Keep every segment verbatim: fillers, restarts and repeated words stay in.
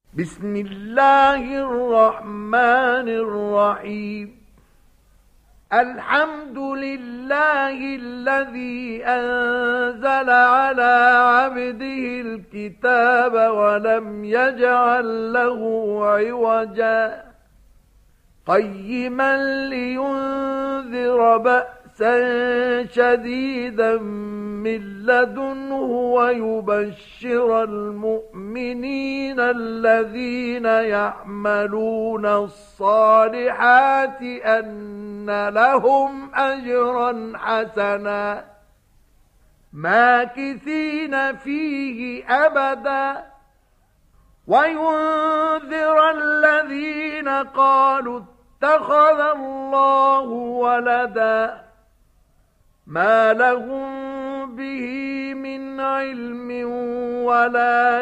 بسم الله الرحمن الرحيم. الحمد لله الذي أنزل على عبده الكتاب ولم يجعل له عوجا قيما لينذر بأسا شديدا من لدنه ويبشر المؤمنين الذين يعملون الصالحات أن لهم أجرا حسنا ماكثين فيه أبدا وينذر الذين قالوا اتخذ الله ولدا ما لهم به من علم ولا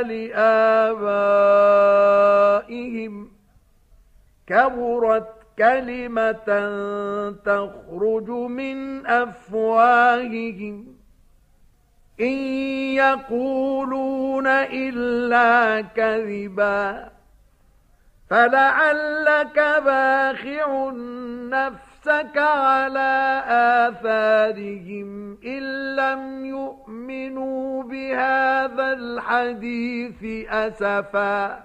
لآبائهم كبرت كلمة تخرج من أفواههم إن يقولون إلا كذبا فلعلك باخع نفسك على آثارهم إن لم يؤمنوا بهذا الحديث أسفا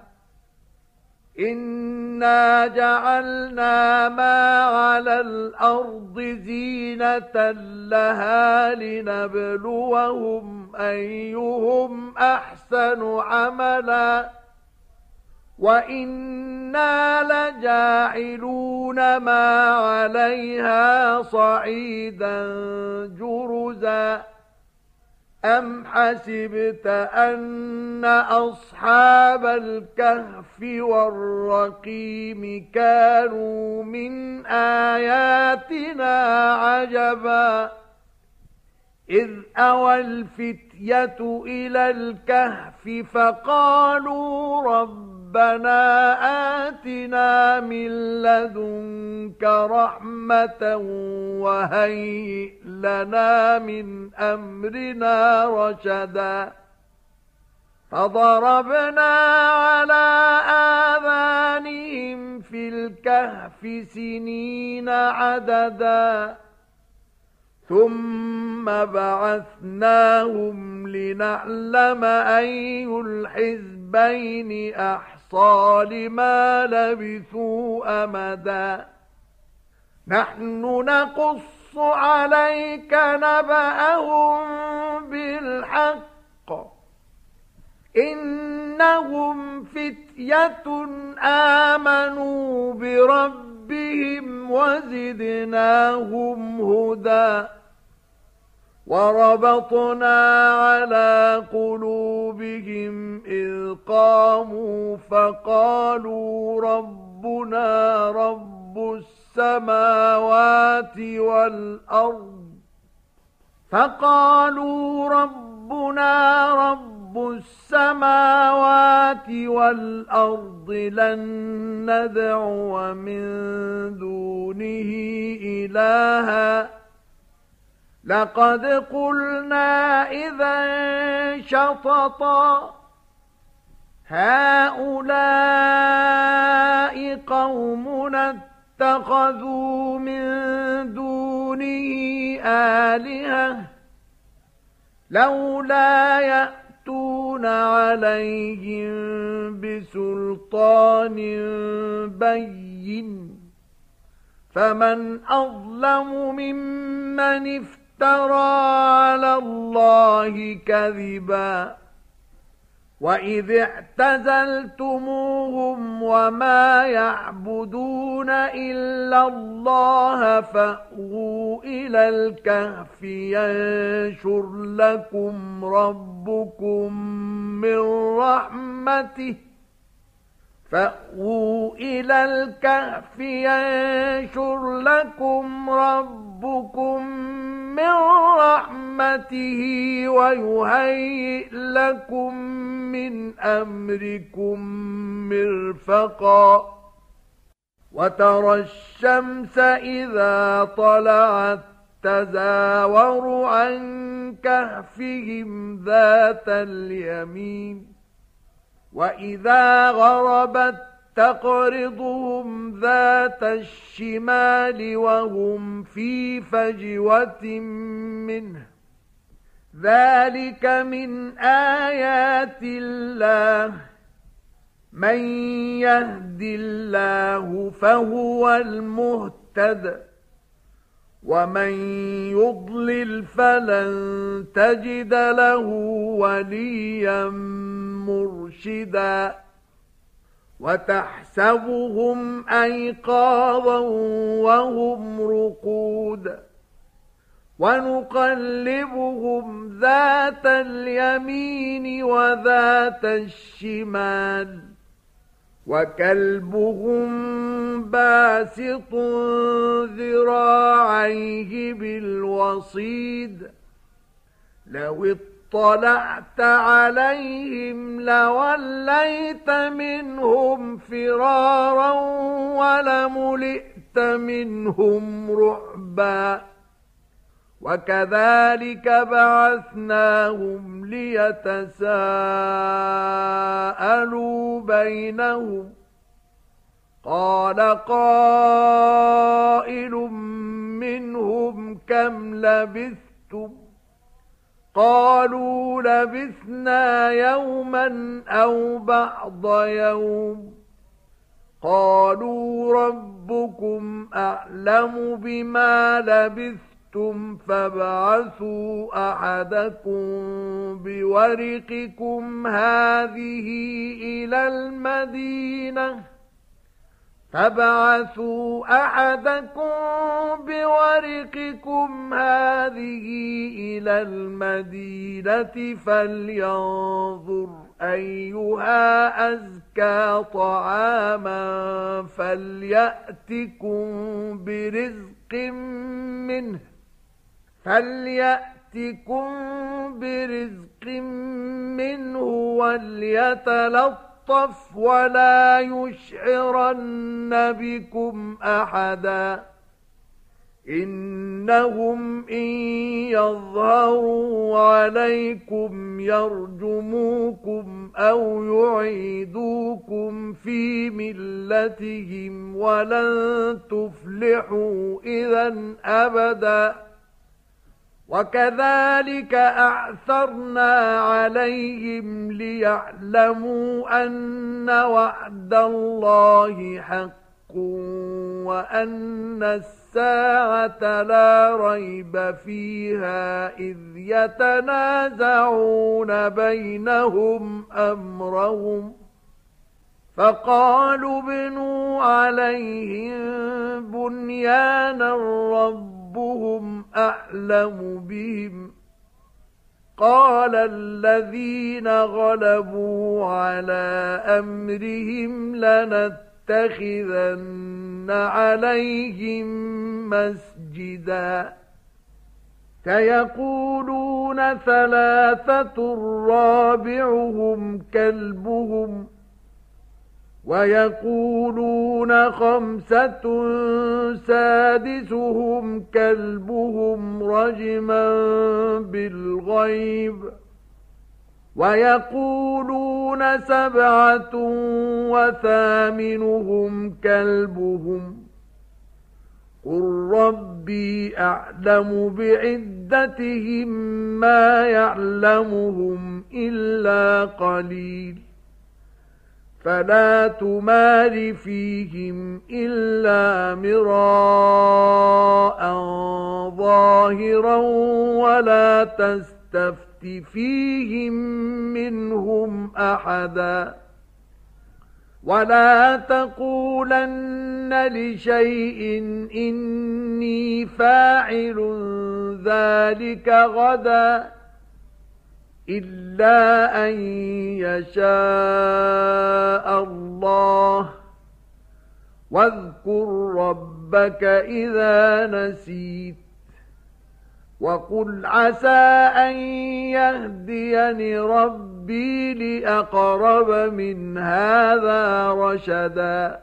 إنا جعلنا ما على الأرض زينة لها لنبلوهم أيهم أحسن عملا وإنا لجاعلون ما عليها صعيدا جرزا أم حسبت أن أصحاب الكهف والرقيم كانوا من آياتنا عجبا إذ أوى الفتية إلى الكهف فقالوا ربنا آتنا من لدنك رحمة وهيئ لنا من أمرنا رشدا فضربنا على آذانهم في الكهف سنين عددا ثم بعثناهم لنعلم أي الحزبين أحصى لما لبثوا أمدا نحن نقص عليك نبأهم بالحق إنهم فتية آمنوا بربهم وزدناهم هدى وربطنا على قلوبهم إذ قاموا فقالوا ربنا رب السماوات والأرض فقالوا ربنا رب السماوات والأرض لن ندعو من دونه إلها لقد قلنا إذا شططا هؤلاء قومنا اتخذوا من دونه آلهة لولا يأتون عليهم بسلطان بين فمن أظلم ممن افترى على الله كذبا وإذ اعتزلتموهم وما يعبدون إلا الله فأووا إلى الكهف ينشر لكم ربكم من رحمته فأووا إلى الكهف ينشر لكم ربكم من رحمته ويهيئ لكم من أمركم مرفقا وترى الشمس إذا طلعت تزاور عن كهفهم ذات اليمين وإذا غربت تقرضهم ذات الشمال وهم في فجوة منه ذلك من آيات الله من يهد الله فهو المهتد ومن يضلل فلن تجد له وليا مرشدا وتحسبهم أيقاظا وهم رقود ونقلبهم ذات اليمين وذات الشمال وكلبهم باسط ذراعيه بالوصيد لو اطلعت عليهم لوليت منهم فرارا ولملئت منهم رعبا وكذلك بعثناهم ليتساءلوا بينهم قال قائل منهم كم لبثتم قالوا لبثنا يوما أو بعض يوم قالوا ربكم أعلم بما لبثتم فابعثوا أحدكم بورقكم هذه إلى المدينة فابعثوا أحدكم بورقكم هذه إلى المدينة فلينظر أيها أزكى طعاما فليأتكم برزق منه فليأتكم برزق منه وليتلطف ولا يشعرن بكم أحدا إنهم إن يظهروا عليكم يرجموكم أو يعيدوكم في ملتهم ولن تفلحوا إذا أبدا وكذلك أعثرنا عليهم ليعلموا أن وعد الله حق وأن الساعة لا ريب فيها إذ يتنازعون بينهم أمرهم فقالوا ابنوا عليهم بنيانا ربهم أعلم بهم قال الذين غلبوا على أمرهم لنتخذن عليهم مسجدا سيقولون ثلاثة رابعهم كلبهم ويقولون خمسة سادسهم كلبهم رجما بالغيب ويقولون سبعة وثامنهم كلبهم قل ربي أعلم بعدتهم ما يعلمهم إلا قليل فلا تمار فيهم إلا مراء ظاهرا ولا تستفت فيهم منهم أحدا ولا تقولن لشيء إني فاعل ذلك غدا إلا أن يشاء الله واذكر ربك إذا نسيت وقل عسى أن يهديني ربي لأقرب من هذا رشدا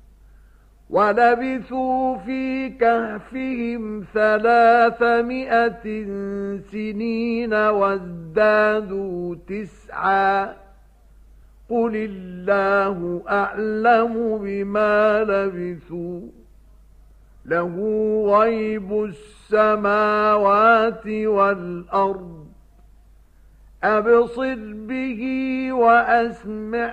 ولبثوا في كهفهم ثلاثمائة سنين وازدادوا تسعا قل الله أعلم بما لبثوا له غيب السماوات والأرض أبصر به وأسمع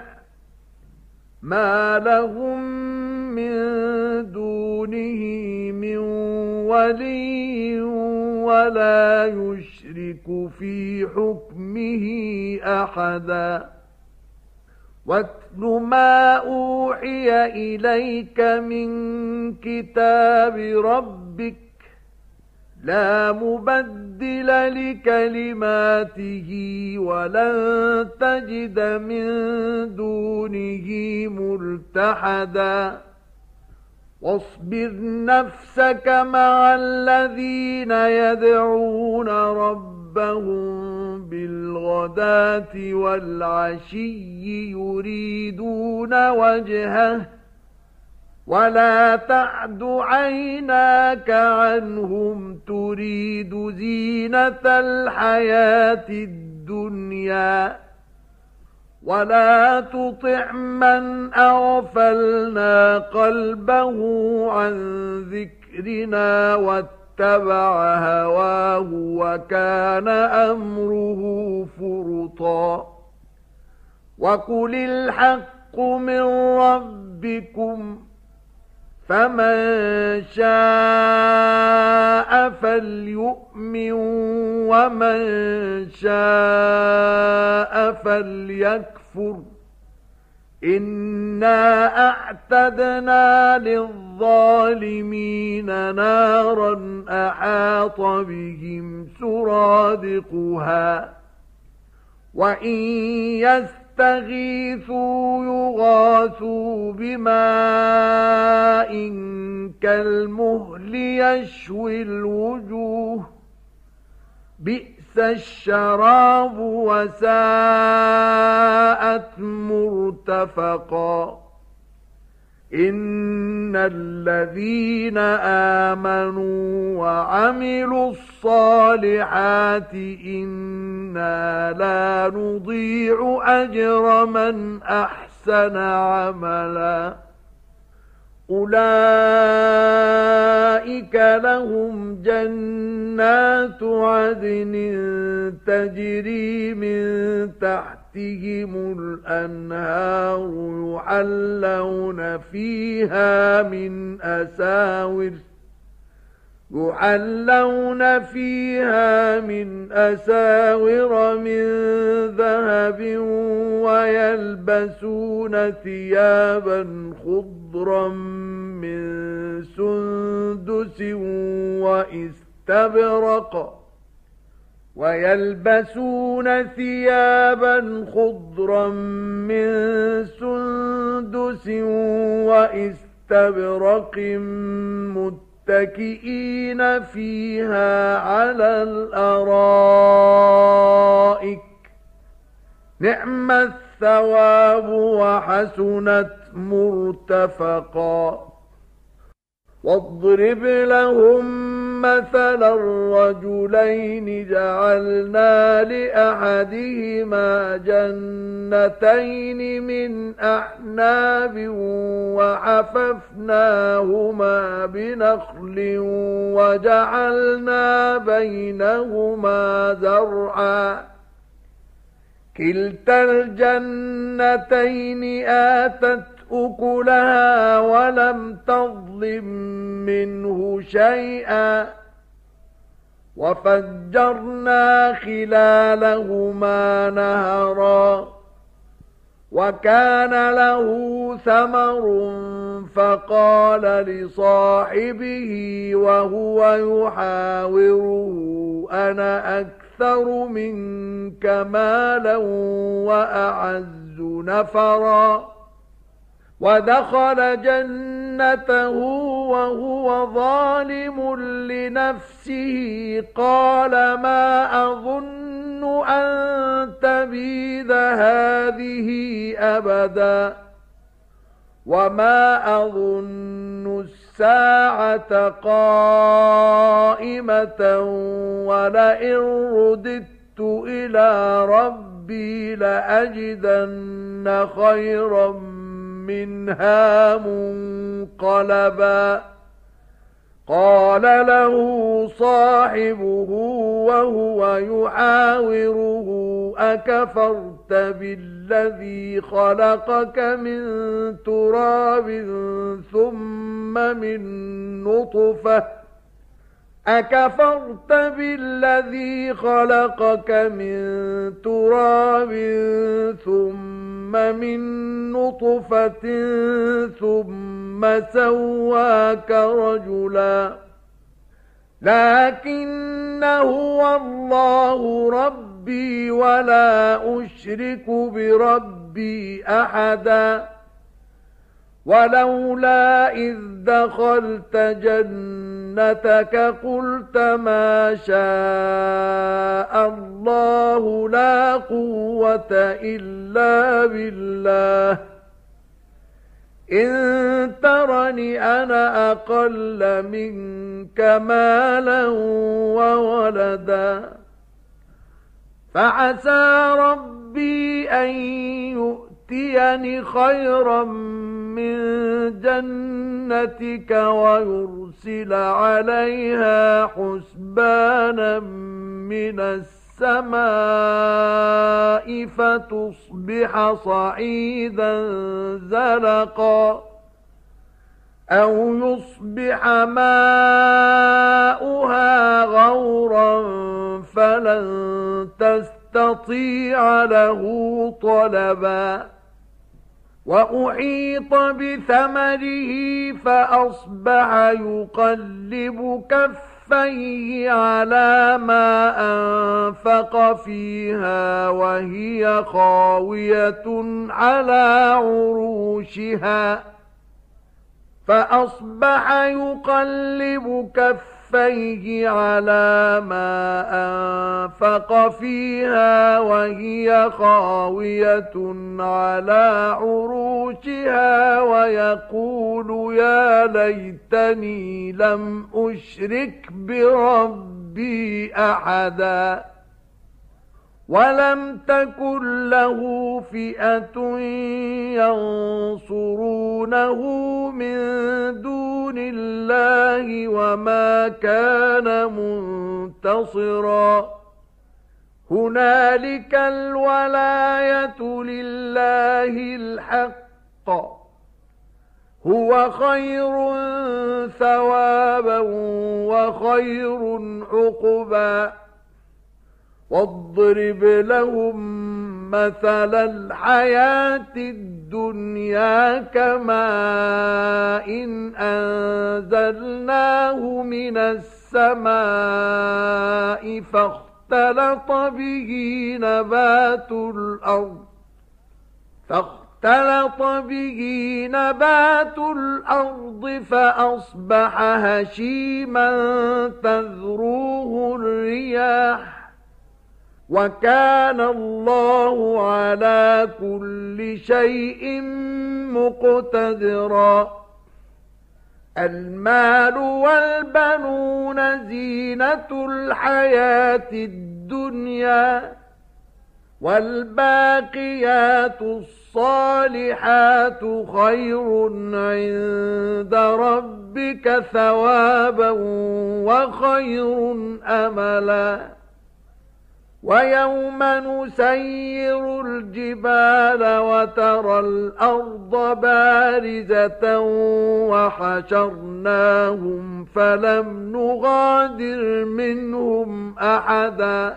ما لهم من دونه من ولي ولا يشرك في حكمه أحدا واتل ما أوحي إليك من كتاب ربك لا مبدل لكلماته ولن تجد من دونه ملتحدا واصبر نفسك مع الذين يدعون ربهم بالغداة والعشي يريدون وجهه ولا تعد عيناك عنهم تريد زينة الحياة الدنيا ولا تطع من أغفلنا قلبه عن ذكرنا واتبع هواه وكان أمره فرطا وقل الحق من ربكم فمن شاء فليؤمن ومن شاء فليكفر إنا أعتدنا للظالمين نارا أحاط بهم سرادقها وإن يستغيثوا يغاثوا بماء كالمهل يشوي الوجوه بئس الشراب وساءت مرتفقا إن الذين آمنوا وعملوا الصالحات إنا لا نضيع أجر من أحسن عملا أولئك لهم جنات عدن تجري من تحتهم الأنهار يحلون فيها من أساور يحلون فيها من أساور من ذهب ويلبسون ثيابا خضرا من سندس وإستبرق ويلبسون ثيابا خضرا من سندس وإستبرق متكئين فيها على الأرائك نعم الثواب وحسنت مرتفقا واضرب لهم مثلا الرجلين جعلنا لأحدهما جنتين من أعناب وحففناهما بنخل وجعلنا بينهما زرعا كلتا الجنتين آتت أكلها ولم تظلم منه شيئا وفجرنا خلالهما نهرا وكان له ثمر فقال لصاحبه وهو يحاوره أنا أكثر منك مالا وأعز نفرا ودخل جنته وهو ظالم لنفسه قال ما أظن أن تبيد هذه أبدا وما أظن الساعة قائمة ولئن رددت إلى ربي ربي لأجدن خيرا منها منقلبا قال له صاحبه وهو يحاوره أكفرت بالذي خلقك من تراب ثم من نطفة أكفرت بالذي خلقك من تراب ثم من نطفة ثم سواك رجلا لكن هو الله ربي ولا أشرك بربي أحدا ولولا إذ دخلت جنتك قلت ما شاء الله لا قوة إلا بالله إن ترني أنا أقل منك مالا وولدا فعسى ربي أن يؤتيني خيرا من جنتك ويرسل عليها حسبانا من السماء فتصبح صعيدا زلقا أو يصبح ماؤها غورا فلن تستطيع له طلبا وأحيط بثمره فأصبح يقلب كفيه على ما أنفق فيها وهي خاوية على عروشها فأصبح يقلب كفيه على ما أنفق فيها وهي خاوية على عروشها ويقول يا ليتني لم أشرك بربي أحدا ولم تكن له فئة ينصرونه من دون الله وما كان منتصرا هنالك الولاية لله الحق هو خير ثوابا وخير عقبا واضرب لهم مثل الحياة الدنيا كماء إن أنزلناه من السماء فاختلط به نبات الأرض فاختلط به نبات الأرض فأصبح هشيما تذروه الرياح وكان الله على كل شيء مقتدرا المال والبنون زينة الحياة الدنيا والباقيات الصالحات خير عند ربك ثوابا وخير أملا ويوم نسير الجبال وترى الأرض بارزة وحشرناهم فلم نغادر منهم أحدا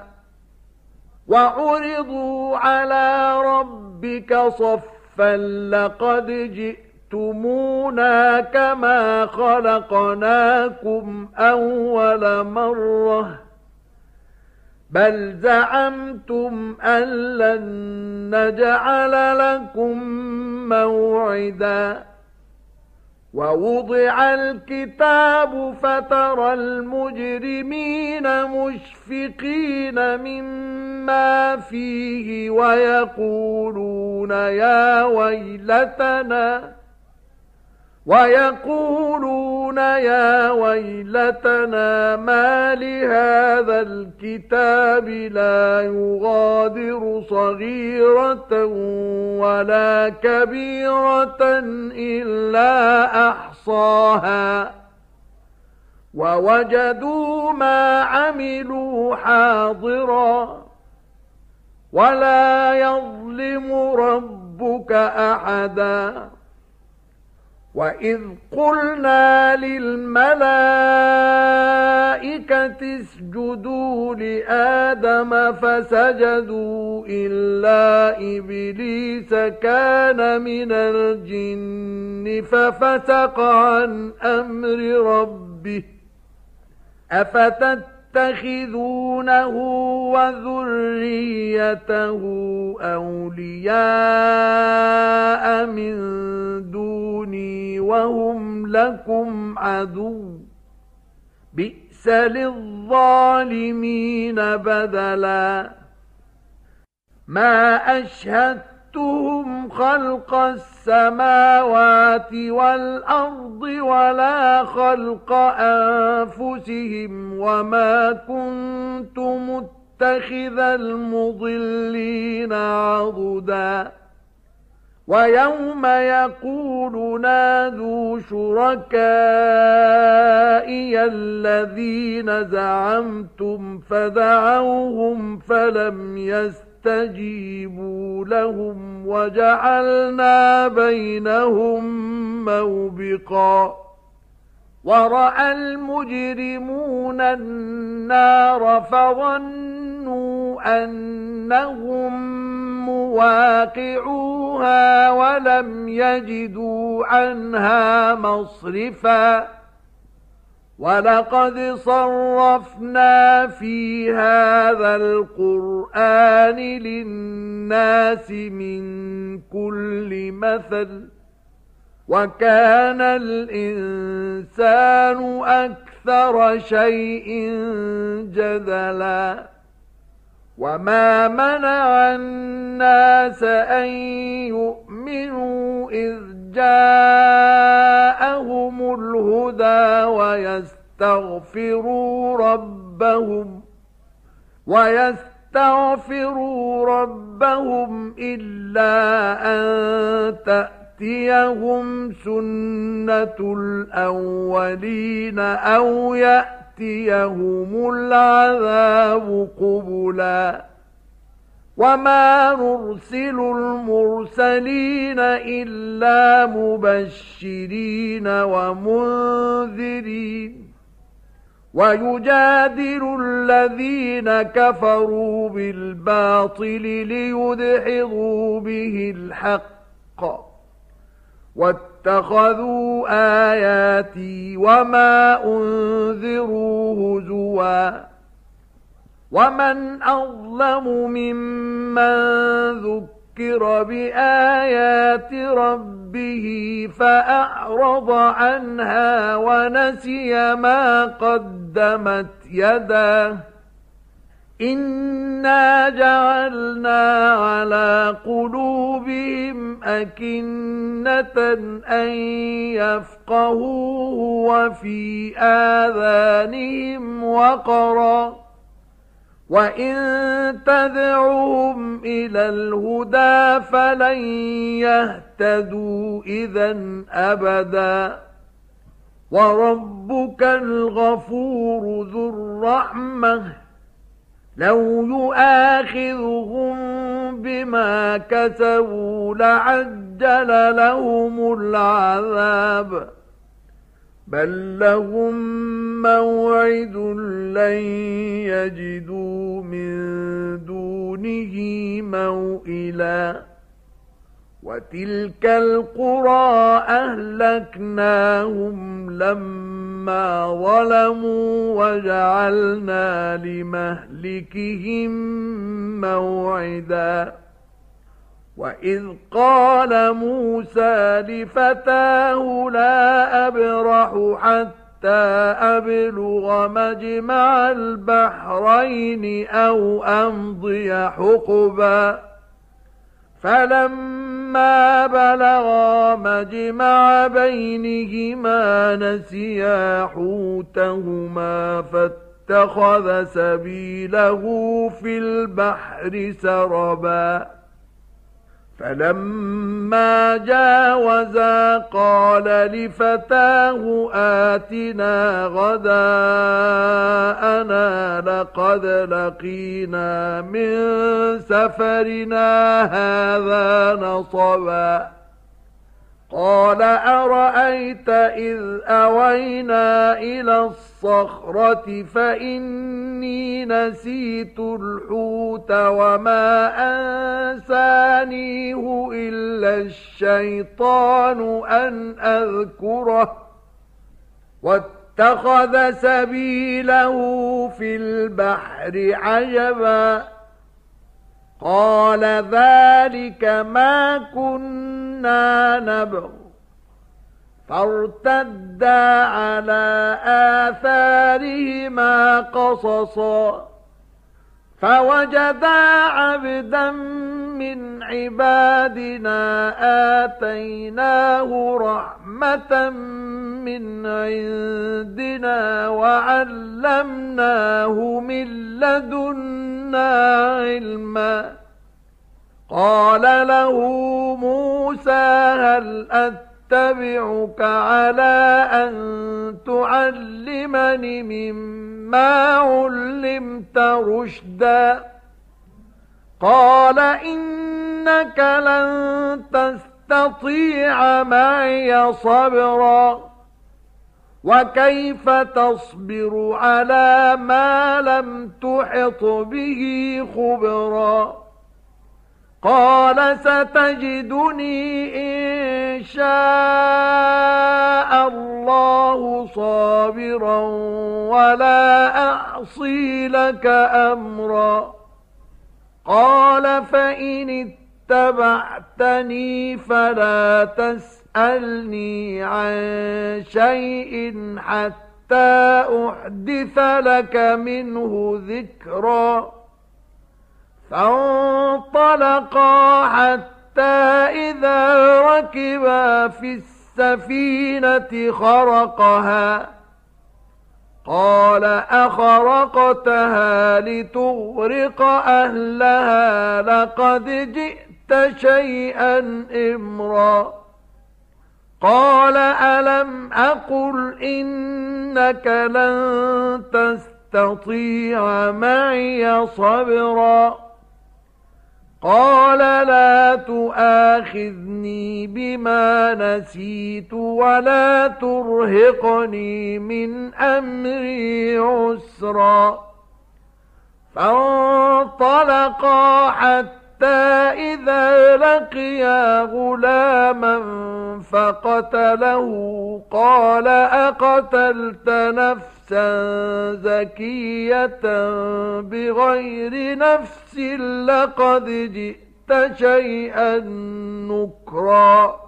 وعرضوا على ربك صفا لقد جئتمونا كما خلقناكم أول مرة بل زعمتم أن لن نجعل لكم موعدا ووضع الكتاب فترى المجرمين مشفقين مما فيه ويقولون يا ويلتنا ويقولون يا ويلتنا ما لهذا الكتاب لا يغادر صغيرة ولا كبيرة إلا أحصاها ووجدوا ما عملوا حاضرا ولا يظلم ربك أحدا وإذ قلنا للملائكة اسجدوا لآدم فسجدوا إلا إبليس كان من الجن ففسق عن أمر ربه أفتتخذونه وذريته أولياء من دوني وهم لكم عدو بئس للظالمين بدلا ما أشهدتهم خلق السماوات والأرض ولا خلق أنفسهم وما كنت متخذ المضلين عضدا ويوم يقول نادوا شركائي الذين زعمتم فدعوهم فلم يستجيبوا لهم وجعلنا بينهم موبقا ورأى المجرمون النار فظنوا أنهم مواقعوها ولم يجدوا عنها مصرفا ولقد صرفنا في هذا القرآن للناس من كل مثل وكان الإنسان أكثر شيء جدلا وما منع الناس أن يؤمنوا إذ جاءهم الهدى ويستغفروا ربهم ويستغفروا ربهم إلا أن تأتيهم سنة الأولين أو يأتيهم العذاب قبلا وما نرسل المرسلين إلا مبشرين ومنذرين ويجادل الذين كفروا بالباطل ليدحضوا به الحق واتخذوا آياتي وما أنذروا هزوا ومن أظلم ممن ذكر بآيات ربه فأعرض عنها ونسي ما قدمت يداه إنا جعلنا على قلوبهم أكنة أن يفقهوه وفي آذانهم وقرا وإن تدعوهم إلى الهدى فلن يهتدوا إذن أبدا وربك الغفور ذو الرحمة لو يؤاخذهم بما كسبوا لعجل لهم العذاب بل لهم موعد لن يجدوا من دونه موئلا وتلك القرى أهلكناهم لما ظلموا وجعلنا لمهلكهم موعدا وإذ قال موسى لفتاه لا أبرح حتى أبلغ مجمع البحرين أو أمضي حقبا فلما فلما بلغا مجمع بينهما نسيا حوتهما فاتخذ سبيله في البحر سربا فلما جاوزا قال لفتاه آتنا غداءنا لقد لقينا من سفرنا هذا نصبا قال أرأيت إذ أوينا إلى الصخرة فإني نسيت الحوت وما أنسانيه إلا الشيطان أن أذكره واتخذ سبيله في البحر عجبا قال ذلك ما كنا نبغ فارتدا على آثارهما قصصا فوجدا عبدا من عبادنا آتيناه رحمة من عندنا وعلمناه من لدنا علما قال له موسى هل أتبعك على أن تعلمني مما علمت رشدا قال إنك لن تستطيع معي صبرا وكيف تصبر على ما لم تحط به خبرا قال ستجدني إن شاء الله صابرا ولا أعصي لك أمرا قال فإن اتبعتني فلا تسألني عن شيء حتى أحدث لك منه ذكرا فانطلقا حتى إذا ركبا في السفينة خرقها قال أخرقتها لتغرق أهلها لقد جئت شيئا إمرا قال ألم أقل إنك لن تستطيع معي صبرا قال لا تؤاخذني بما نسيت ولا ترهقني من أمري عسرا فانطلقا حتى إذا لقيا غلاما فقتله قال أقتلت نفسا زكية بغير نفس لقد جئت شيئا نكرا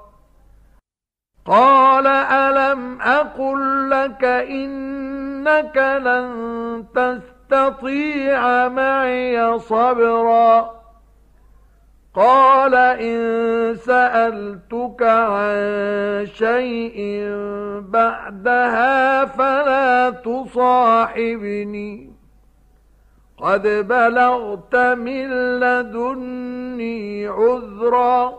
قال ألم أقل لك إنك لن تستطيع معي صبرا قال إن سألتك عن شيء بعدها فلا تصاحبني قد بلغت من لدني عذرا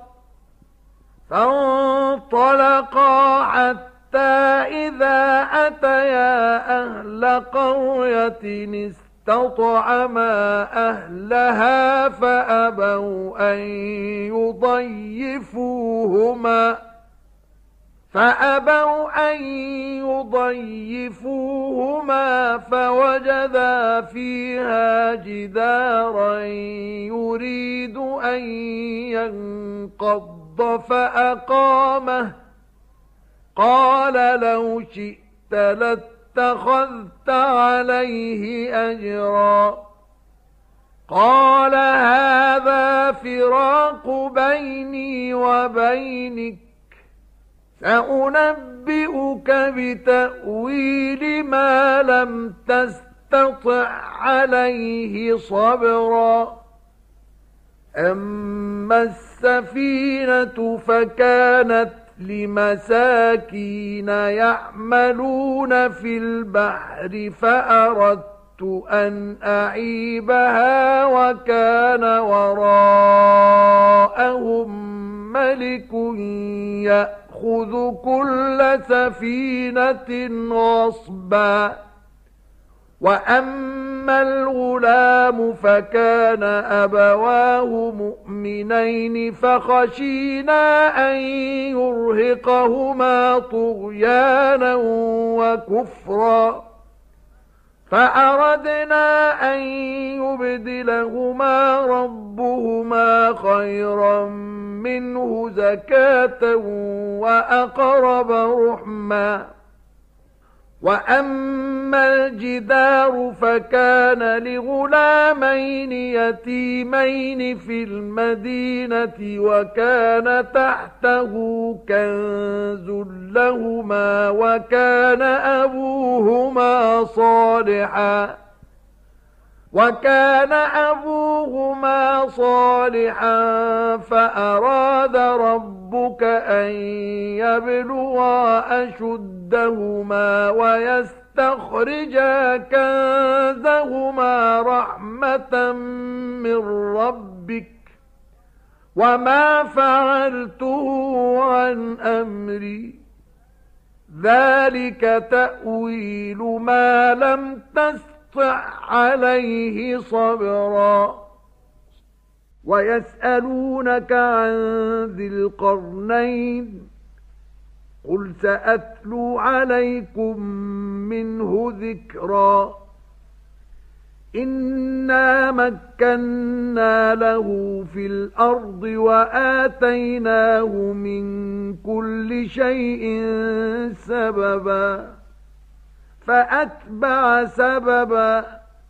فانطلقا حتى إذا أتيا أهل قرية استطعما أهلها فأبوا أن يضيفوهما فأبوا أن يضيفوهما فوجدا فيها جدارا يريد أن ينقض فأقامه قال لو شئت لاتخذت عليه أجرا قال هذا فراق بيني وبينك سأنبئك بتأويل ما لم تستطع عليه صبرا أما السفينة فكانت لمساكين يعملون في البحر فأردت أن أعيبها وكان وراءهم ملك يأخذ كل سفينة غصبا وأما الغلام فكان أبواه مؤمنين فخشينا أن يرهقهما طغيانا وكفرا فأردنا أن يبدلهما ربهما خيرا منه زكاة وأقرب رحما وأما الجدار فكان لغلامين يتيمين في المدينة وكان تحته كنز لهما وكان أبوهما صالحا وكان أبوهما صالحا فأراد ربك أن يبلغا أشدهما ويستخرجا كنزهما رحمة من ربك وما فعلته عن أمري ذلك تأويل ما لم تستطع عليه صبرا ويسألونك عن ذي القرنين قل سأتلو عليكم منه ذكرا إنا مكنا له في الأرض وآتيناه من كل شيء سببا فأتبع سببا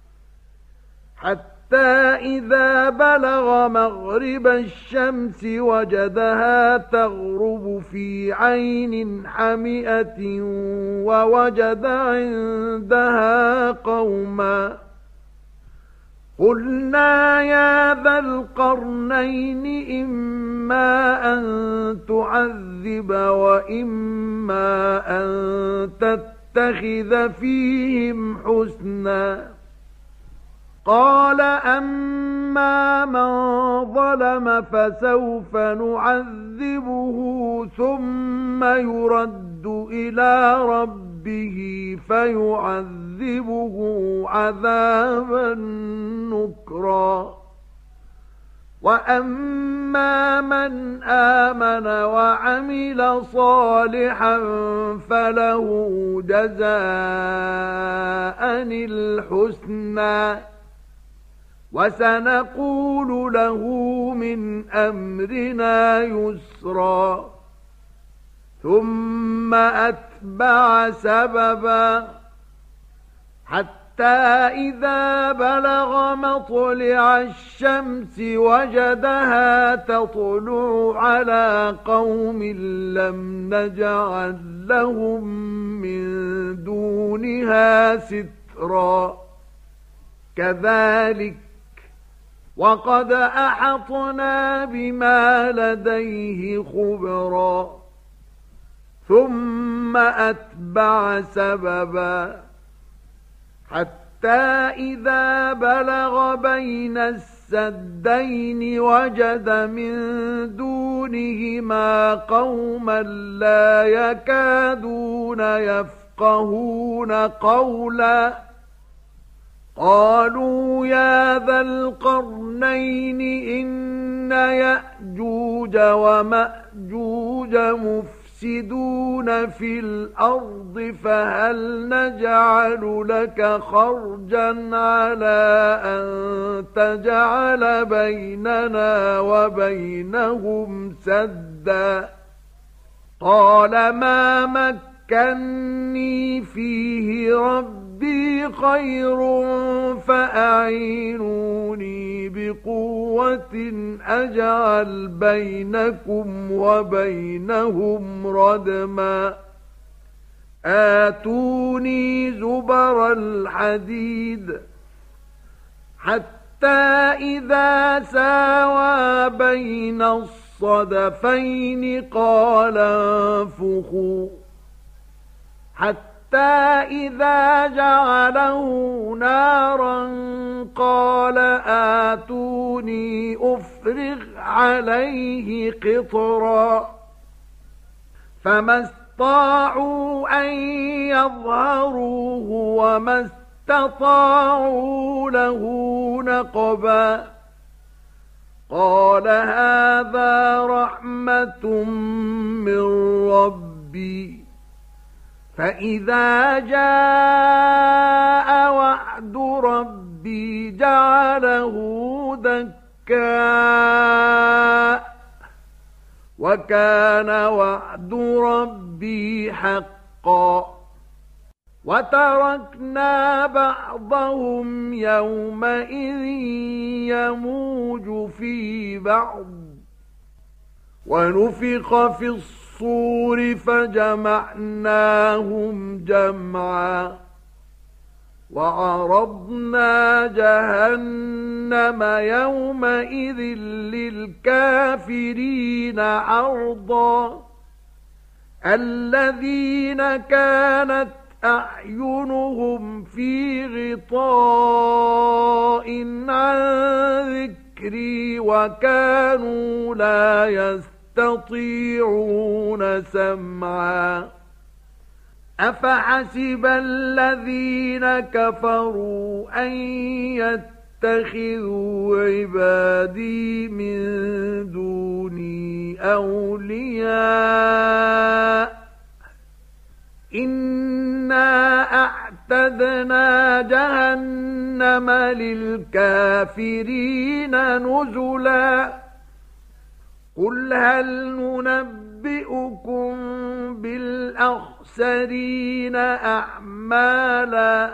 حتى إذا بلغ مغرب الشمس وجدها تغرب في عين حمئة ووجد عندها قوما قلنا يا ذا القرنين إما أن تعذب وإما أن تتخذ فيهم حسنا قال أما من ظلم فسوف نعذبه ثم يرد إلى ربه فيعذبه عذابا نكرا وأما من آمن وعمل صالحا فله جزاء الحسنى وسنقول له من أمرنا يسرا ثم أتبع سببا حتى إذا بلغ مطلع الشمس وجدها تطلع على قوم لم نجعل لهم من دونها سترا كذلك وقد أحطنا بما لديه خبرا ثم أتبع سببا حتى إذا بلغ بين السدين وجد من دونهما قوما لا يكادون يفقهون قولا قالوا يا ذا القرنين إن يأجوج ومأجوج مفسدون في الأرض فهل نجعل لك خرجا على أن تجعل بيننا وبينهم سدا قال ما مكني فيه ربي خير فأعينوني بقوة أجعل بينكم وبينهم ردما آتوني زبر الحديد حتى إذا ساوى بين الصدفين قال انفخوا حتى إذا جعله نارا قال آتوني أفرغ عليه قطرا فما استطاعوا أن يظهروه وما استطاعوا له نقبا قال هذا رحمة من ربي فإذا جاء وعد ربي جعله دكاء وكان وعد ربي حقا وتركنا بعضهم يومئذ يموج في بعض ونفخ في الصور فجمعناهم جمعا وعرضنا جهنم يومئذ للكافرين عرضا الذين كانت أعينهم في غطاء عن ذكري وكانوا لا يستطيعون سمعا أفحسب الذين كفروا أن يتخذوا عبادي من دوني أولياء إنا أعتدنا جهنم للكافرين نزلا قل هل ننبئكم بالأخسرين أعمالا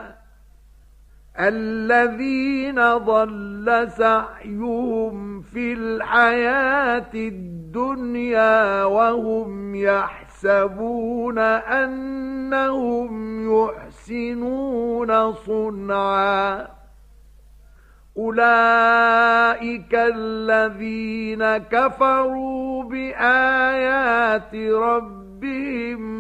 الذين ضل سعيهم في الحياة الدنيا وهم يحسبون أنهم يحسنون صنعا أولئك الذين كفروا بآيات ربهم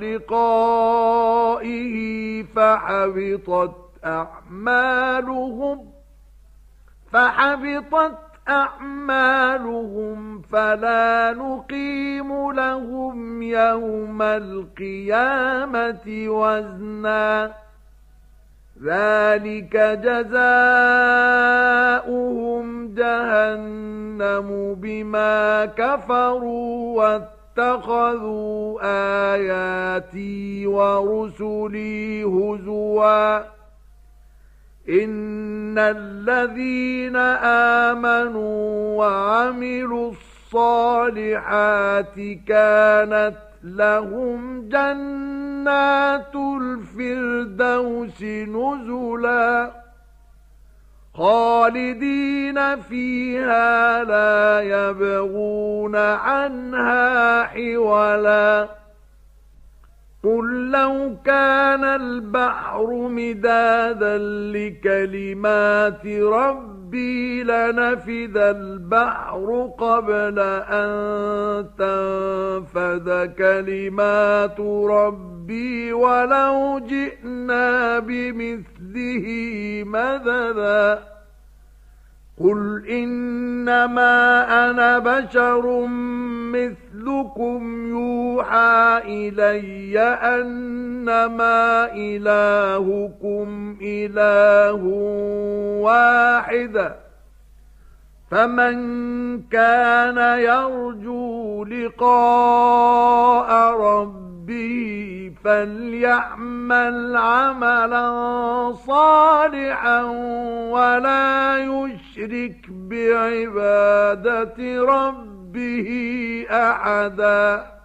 ولقائه فحبطت أعمالهم فحبطت أعمالهم فلا نقيم لهم يوم القيامة وزنا ذلك جزاؤهم جهنم بما كفروا واتخذوا آياتي ورسلي هزوا إن الذين آمنوا وعملوا الصالحات كانت لهم جنات الفردوس نزلا خالدين فيها لا يبغون عنها حولا قل لو كان البحر مدادا لكلمات ربي لنفد البحر قبل أن تنفد كلمات ربي ولو جئنا بمثله مددا قل إنما أنا بشر مثلكم يوحى إلي أنما إلهكم إله واحد فمن كان يرجو لقاء ربه فليعمل عملا صالحا ولا يشرك بعبادة ربه أحدا